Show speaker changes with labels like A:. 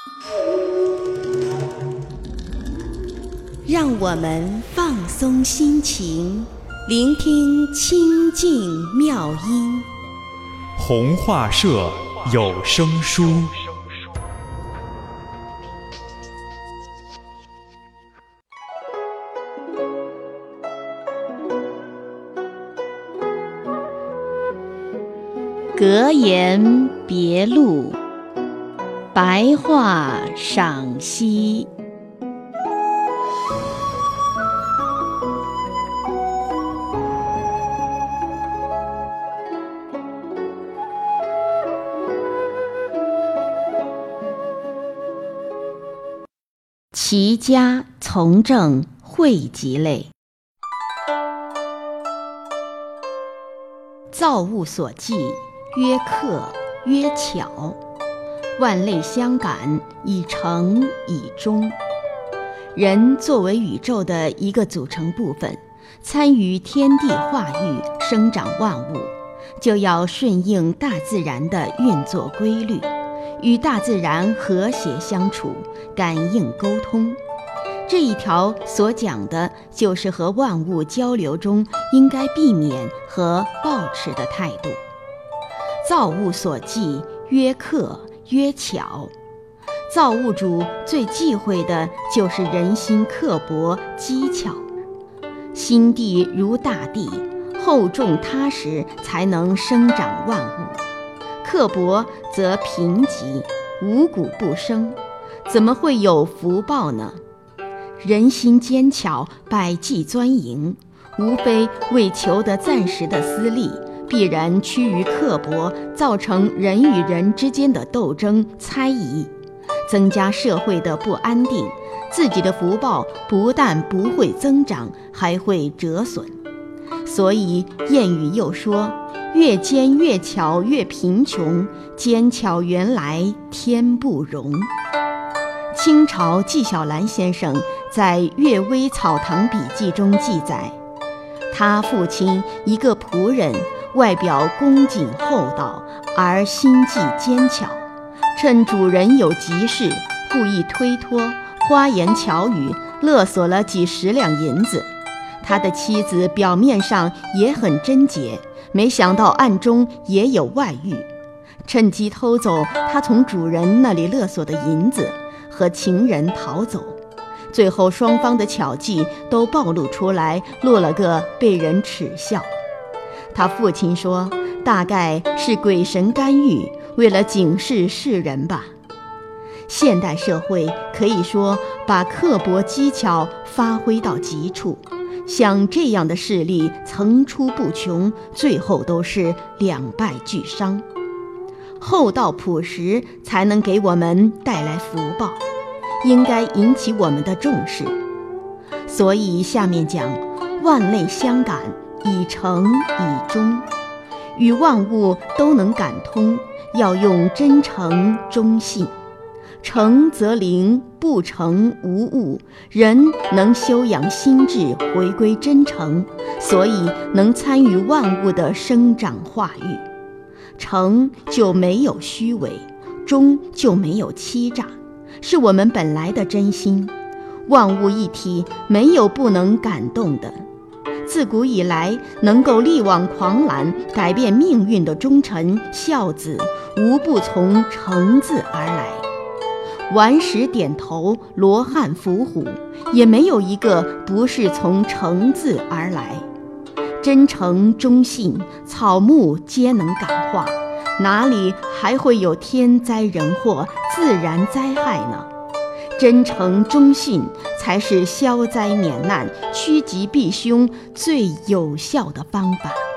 A: 让我们放松心情，聆听清净妙音。
B: 弘化社有声书。
A: 格言别录，白话赏析。齐家从政汇集类。造物所寄，曰客曰巧，万类相感，以诚以忠。人作为宇宙的一个组成部分，参与天地化育，生长万物，就要顺应大自然的运作规律，与大自然和谐相处，感应沟通。这一条所讲的就是和万物交流中应该避免和保持的态度。造物所寄，曰客曰巧。造物主最忌讳的就是人心刻薄机巧。心地如大地，厚重踏实，才能生长万物。刻薄则贫瘠，五谷不生，怎么会有福报呢？人心坚巧，百计钻营，无非为求得暂时的私利，必然趋于刻薄，造成人与人之间的斗争猜疑，增加社会的不安定，自己的福报不但不会增长，还会折损。所以谚语又说，越奸越巧越贫穷，奸巧原来天不容。清朝纪晓岚先生在《阅微草堂笔记》中记载，他父亲一个仆人，外表恭谨厚道，而心计奸巧，趁主人有急事，故意推脱，花言巧语，勒索了几十两银子。他的妻子表面上也很贞洁，没想到暗中也有外遇，趁机偷走他从主人那里勒索的银子，和情人逃走。最后双方的巧计都暴露出来，落了个被人耻笑。他父亲说，大概是鬼神干预，为了警示世人吧。现代社会可以说把刻薄机巧发挥到极处，像这样的事例层出不穷，最后都是两败俱伤。厚道朴实才能给我们带来福报，应该引起我们的重视。所以下面讲，万类相感，以诚以忠。与万物都能感通，要用真诚忠信。诚则灵，不诚无物。人能修养心智，回归真诚，所以能参与万物的生长化育。诚就没有虚伪，忠就没有欺诈，是我们本来的真心。万物一体，没有不能感动的。自古以来，能够力挽狂澜，改变命运的忠臣孝子，无不从诚字而来。顽石点头，罗汉伏虎，也没有一个不是从诚字而来。真诚忠信，草木皆能感化，哪里还会有天灾人祸、自然灾害呢？真诚忠信才是消灾免难、趋吉避凶最有效的方法。